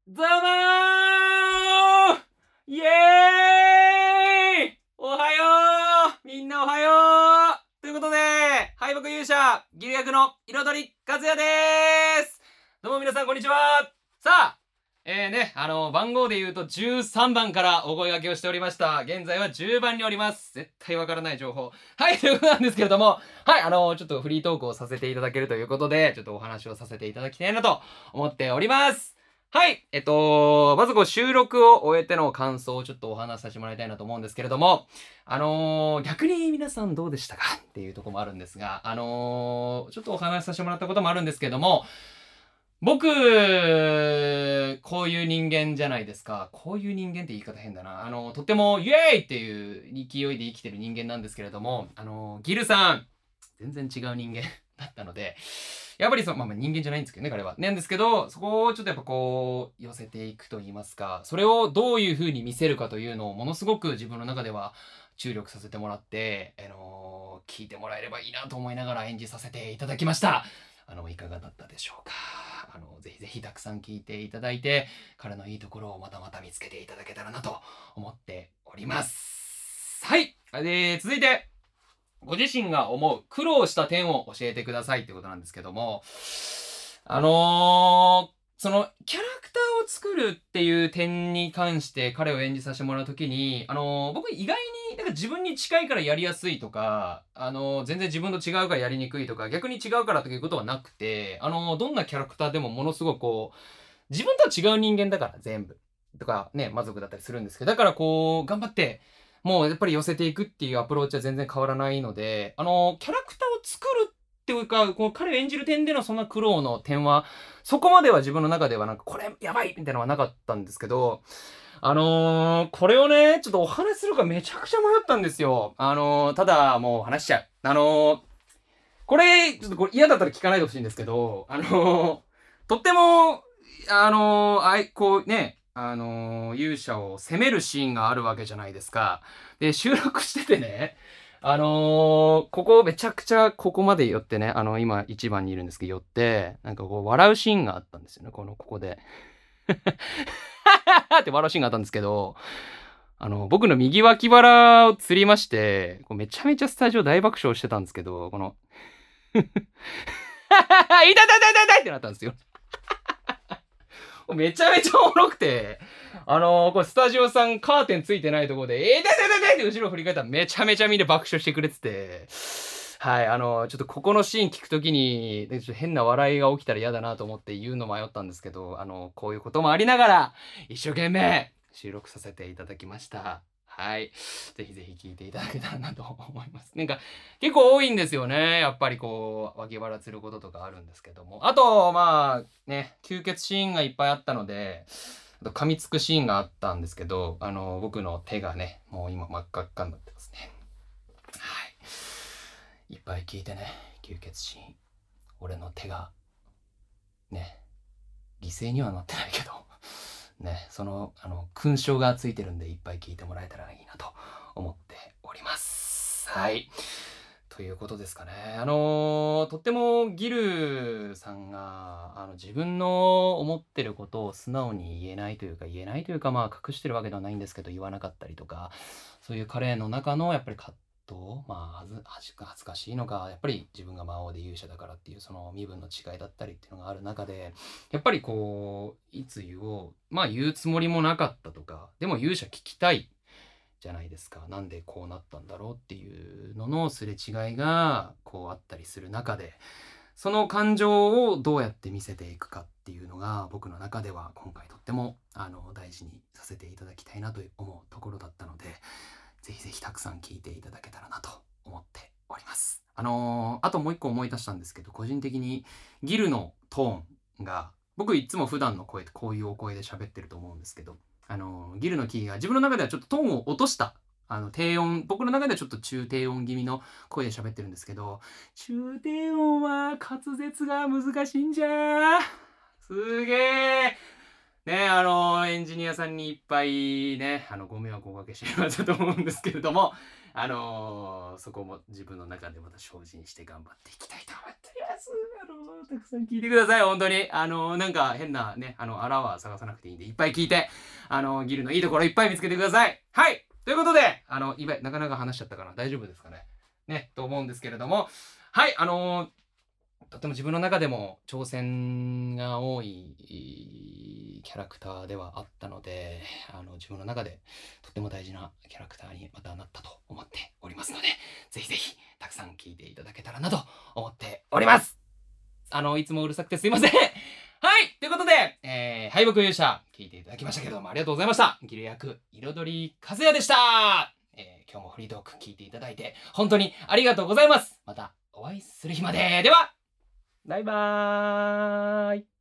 どうもーイエーイおはようみんなおはようということで、敗北勇者、ギル役の彩り和也でーす。どうも皆さんこんにちは。さあ、番号で言うと13番からお声掛けをしておりました。現在は10番におります。絶対わからない情報。はい、ということなんですけれども、はい、ちょっとフリートークをさせていただけるということで、ちょっとお話をさせていただきたいなと思っております。はい。まず収録を終えての感想をちょっとお話しさせてもらいたいなと思うんですけれども、逆に皆さんどうでしたかっていうところもあるんですが、ちょっとお話しさせてもらったこともあるんですけれども、僕、こういう人間じゃないですか。こういう人間って言い方変だな。とってもイエーイっていう勢いで生きてる人間なんですけれども、ギルさん、全然違う人間だったので、やっぱりまあ人間じゃないんですけどね、彼は。なんですけど、そこをちょっとやっぱこう、寄せていくと言いますか、それをどういう風に見せるかというのをものすごく自分の中では注力させてもらって、聞いてもらえればいいなと思いながら演じさせていただきました。いかがだったでしょうか。ぜひぜひたくさん聞いていただいて、彼のいいところをまたまた見つけていただけたらなと思っております。はい。続いて、ご自身が思う苦労した点を教えてくださいってことなんですけども、そのキャラクターを作るっていう点に関して彼を演じさせてもらうときに、僕意外になんか自分に近いからやりやすいとか、全然自分と違うからやりにくいとか、逆に違うからということはなくて、どんなキャラクターでもものすごくこう、自分とは違う人間だから全部。とかね、魔族だったりするんですけど、だからこう、頑張って、もうやっぱり寄せていくっていうアプローチは全然変わらないので、キャラクターを作るっていうか、こう彼を演じる点でのそんな苦労の点は、そこまでは自分の中ではなんかこれやばいみたいなのはなかったんですけど、これをね、ちょっとお話しするかめちゃくちゃ迷ったんですよ。ただもう話しちゃう。これ、ちょっとこれ嫌だったら聞かないでほしいんですけど、とっても、こうね、勇者を責めるシーンがあるわけじゃないですか。で、収録しててね、ここめちゃくちゃここまで寄ってね、今1番にいるんですけど、寄って、なんかこう笑うシーンがあったんですよね、ここで。って笑うシーンがあったんですけど、僕の右脇腹をつりまして、めちゃめちゃスタジオ大爆笑してたんですけど、痛い痛い痛い痛いってなったんですよ。めちゃめちゃおもろくて、これスタジオさんカーテンついてないところで、痛い痛い痛い痛いって後ろ振り返ったらめちゃめちゃみんな爆笑してくれてて、はい、ちょっとここのシーン聞くときに、ちょっと変な笑いが起きたら嫌だなと思って言うの迷ったんですけど、こういうこともありながら、一生懸命収録させていただきました。はい。ぜひぜひ聞いていただけたらなと思います。なんか、結構多いんですよね。やっぱりこう、脇腹つることとかあるんですけども。あと、まあ、ね、吸血シーンがいっぱいあったので、あと噛みつくシーンがあったんですけど、僕の手がね、もう今真っ赤っかになってますね。はい。いっぱい聞いてね、吸血シーン。俺の手が、ね、犠牲にはなってないけど、ね、勲章がついてるんでいっぱい聞いてもらえたらいいなと思っております。はい。ということですかね。とってもギルさんが、自分の思ってることを素直に言えないというか、まあ隠してるわけではないんですけど、言わなかったりとか、そういう彼の中のやっぱり葛藤、まあ恥ずかしいのか、やっぱり自分が魔王で勇者だからっていうその身分の違いだったりっていうのがある中で、やっぱりこう、いつ言おう、まあ言うつもりもなかったとか、でも勇者聞きたいじゃないですか。なんでこうなったんだろうっていうののすれ違いがこうあったりする中で、その感情をどうやって見せていくかっていうのが僕の中では今回とっても大事にさせていただきたいなと思うところだったので、ぜひぜひたくさん聞いていただけたらなと思っております。あともう一個思い出したんですけど、個人的にギルのトーンが、僕いつも普段の声ってこういうお声で喋ってると思うんですけど、ギルのキーが自分の中ではちょっとトーンを落とした、低音、僕の中ではちょっと中低音気味の声で喋ってるんですけど、中低音は滑舌が難しいんじゃー。すげー。ね、エンジニアさんにいっぱいね、ご迷惑をおかけしてしまったと思うんですけれども、 そこも自分の中でまた精進して頑張っていきたいと思っております。たくさん聞いてください、本当に。なんか変なね、あらは探さなくていいんで、いっぱい聞いて、ギルのいいところいっぱい見つけてください。はい。ということで、なかなか話しちゃったかな。大丈夫ですかね。ね、と思うんですけれども、はい、とても自分の中でも挑戦が多いキャラクターではあったので、自分の中でとても大事なキャラクターにまたなったと思っておりますので、ぜひぜひたくさん聞いていただけたらなと思っております。いつもうるさくてすいません。はい、ということで、敗北勇者聞いていただきましたけれども、ありがとうございました。ギル役彩り和也でした。今日もフリートーク聞いていただいて本当にありがとうございます。またお会いする日まで。ではバイバーイ。